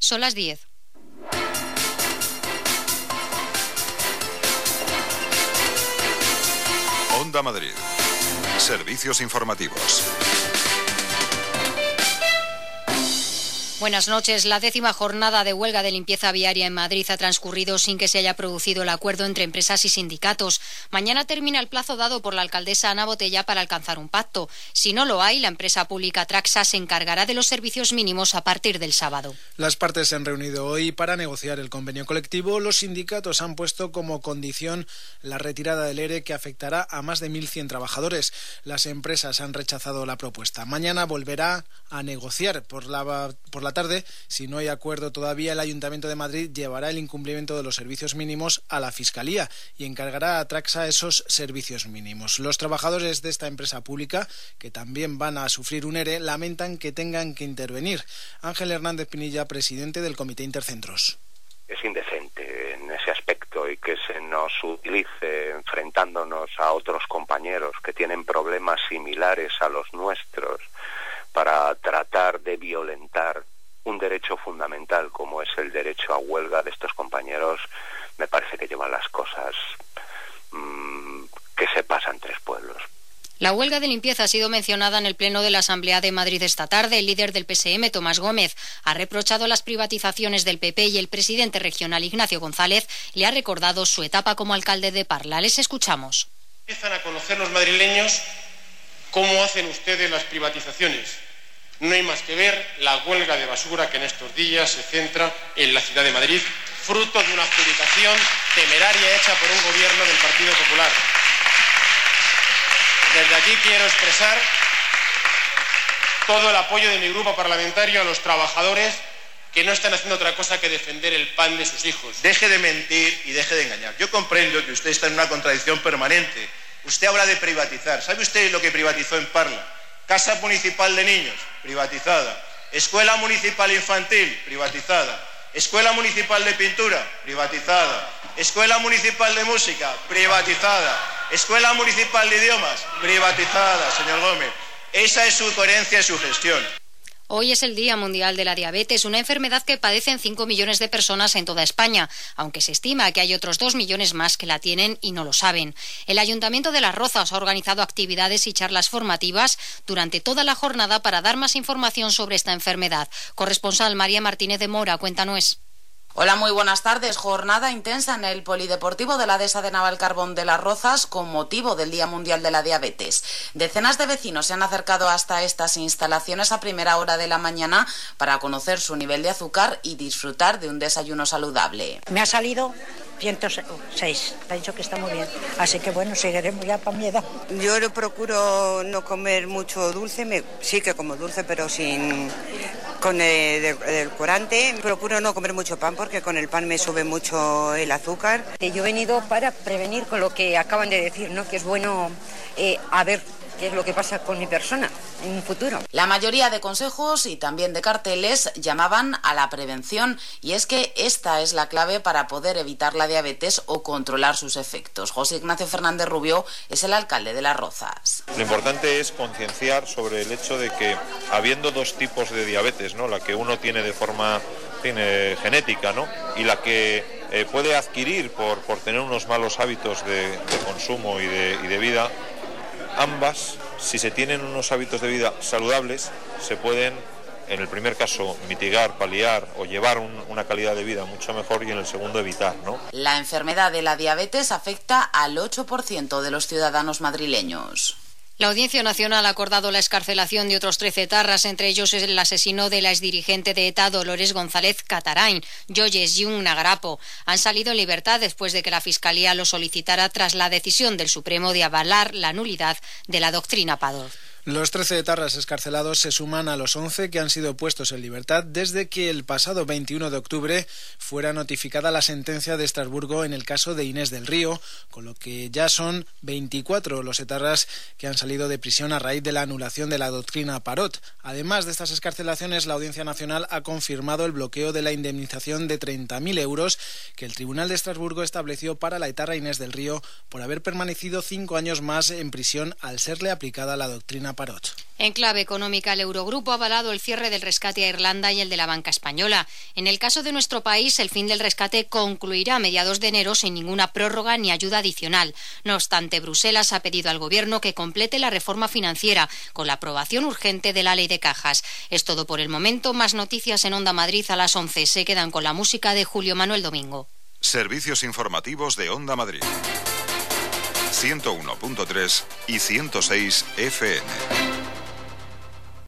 Son las 10. Onda Madrid. Servicios informativos. Buenas noches. La 10ª jornada de huelga de limpieza viaria en Madrid ha transcurrido sin que se haya producido el acuerdo entre empresas y sindicatos. Mañana termina el plazo dado por la alcaldesa Ana Botella para alcanzar un pacto. Si no lo hay, la empresa pública Traxa se encargará de los servicios mínimos a partir del sábado. Las partes se han reunido hoy para negociar el convenio colectivo. Los sindicatos han puesto como condición la retirada del ERE, que afectará a más de 1.100 trabajadores. Las empresas han rechazado la propuesta. Mañana volverá a negociar por la tarde. Si no hay acuerdo todavía, el Ayuntamiento de Madrid llevará el incumplimiento de los servicios mínimos a la Fiscalía y encargará a Traxa esos servicios mínimos. Los trabajadores de esta empresa pública, que también van a sufrir un ERE, lamentan que tengan que intervenir. Ángel Hernández Pinilla, presidente del Comité Intercentros. Es indecente en ese aspecto y que se nos utilice enfrentándonos a otros compañeros que tienen problemas similares a los nuestros para tratar de violentar un derecho fundamental como es el derecho a huelga de estos compañeros. Me parece que llevan las cosas que se pasan tres pueblos. La huelga de limpieza ha sido mencionada en el Pleno de la Asamblea de Madrid esta tarde. El líder del PSM, Tomás Gómez, ha reprochado las privatizaciones del PP y el presidente regional, Ignacio González, le ha recordado su etapa como alcalde de Parla. Les escuchamos. Empiezan a conocer los madrileños cómo hacen ustedes las privatizaciones. No hay más que ver la huelga de basura que en estos días se centra en la ciudad de Madrid, fruto de una adjudicación temeraria hecha por un gobierno del Partido Popular. Desde aquí quiero expresar todo el apoyo de mi grupo parlamentario a los trabajadores que no están haciendo otra cosa que defender el pan de sus hijos. Deje de mentir y deje de engañar. Yo comprendo que usted está en una contradicción permanente. Usted habla de privatizar. ¿Sabe usted lo que privatizó en Parla? Casa municipal de niños, privatizada. Escuela municipal infantil, privatizada. Escuela municipal de pintura, privatizada. Escuela municipal de música, privatizada. Escuela municipal de idiomas, privatizada, señor Gómez. Esa es su coherencia y su gestión. Hoy es el Día Mundial de la Diabetes, una enfermedad que padecen 5 millones de personas en toda España, aunque se estima que hay otros 2 millones más que la tienen y no lo saben. El Ayuntamiento de Las Rozas ha organizado actividades y charlas formativas durante toda la jornada para dar más información sobre esta enfermedad. Corresponsal María Martínez de Mora, cuéntanos. Hola, muy buenas tardes. Jornada intensa en el Polideportivo de la Dehesa de Navalcarbón de Las Rozas con motivo del Día Mundial de la Diabetes. Decenas de vecinos se han acercado hasta estas instalaciones a primera hora de la mañana para conocer su nivel de azúcar y disfrutar de un desayuno saludable. Me ha salido 106, te ha dicho que está muy bien, así que bueno, seguiremos ya para mi edad. Yo procuro no comer mucho dulce, sí que como dulce, pero con el edulcorante. Procuro no comer mucho pan porque con el pan me sube mucho el azúcar. Yo he venido para prevenir con lo que acaban de decir, ¿no? Que es bueno a ver qué es lo que pasa con mi persona en un futuro. La mayoría de consejos y también de carteles llamaban a la prevención, y es que esta es la clave para poder evitar la diabetes o controlar sus efectos. José Ignacio Fernández Rubio es el alcalde de Las Rozas. Lo importante es concienciar sobre el hecho de que habiendo dos tipos de diabetes, ¿no? La que uno tiene de forma genética, ¿no? Y la que puede adquirir por tener unos malos hábitos de consumo y de vida. Ambas, si se tienen unos hábitos de vida saludables, se pueden, en el primer caso, mitigar, paliar o llevar una calidad de vida mucho mejor, y en el segundo evitar, ¿no? La enfermedad de la diabetes afecta al 8% de los ciudadanos madrileños. La Audiencia Nacional ha acordado la excarcelación de otros 13 etarras, entre ellos el asesino de la exdirigente de ETA Dolores González Catarain, Joyes Jung Nagarapo. Han salido en libertad después de que la Fiscalía lo solicitara tras la decisión del Supremo de avalar la nulidad de la doctrina Padrón. Los 13 etarras excarcelados se suman a los 11 que han sido puestos en libertad desde que el pasado 21 de octubre fuera notificada la sentencia de Estrasburgo en el caso de Inés del Río, con lo que ya son 24 los etarras que han salido de prisión a raíz de la anulación de la doctrina Parot. Además de estas excarcelaciones, la Audiencia Nacional ha confirmado el bloqueo de la indemnización de 30.000 euros que el Tribunal de Estrasburgo estableció para la etarra Inés del Río por haber permanecido 5 años más en prisión al serle aplicada la doctrina Elena Parot. En clave económica, el Eurogrupo ha avalado el cierre del rescate a Irlanda y el de la banca española. En el caso de nuestro país, el fin del rescate concluirá a mediados de enero sin ninguna prórroga ni ayuda adicional. No obstante, Bruselas ha pedido al Gobierno que complete la reforma financiera con la aprobación urgente de la Ley de Cajas. Es todo por el momento. Más noticias en Onda Madrid a las 11. Se quedan con la música de Julio Manuel Domingo. Servicios informativos de Onda Madrid. 101.3 y 106 FM.